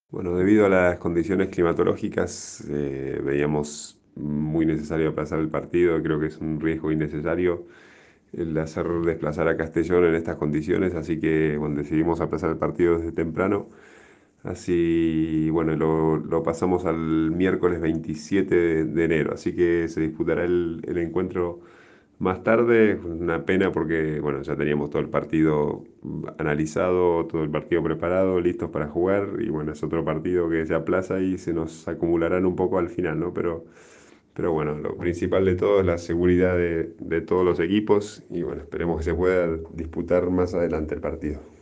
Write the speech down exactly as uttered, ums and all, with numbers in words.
Bueno, debido a las condiciones climatológicas, eh, veíamos muy necesario aplazar el partido. Creo que es un riesgo innecesario el hacer desplazar a Castellón en estas condiciones, así que bueno, decidimos aplazar el partido desde temprano. Así, bueno, lo, lo pasamos al miércoles veintisiete de, de enero, así que se disputará el, el encuentro más tarde. Una pena porque, bueno, ya teníamos todo el partido mm, analizado, todo el partido preparado, listos para jugar, y bueno, es otro partido que se aplaza y se nos acumularán un poco al final, ¿no? Pero, pero bueno, lo principal de todo es la seguridad de, de todos los equipos y bueno, esperemos que se pueda disputar más adelante el partido.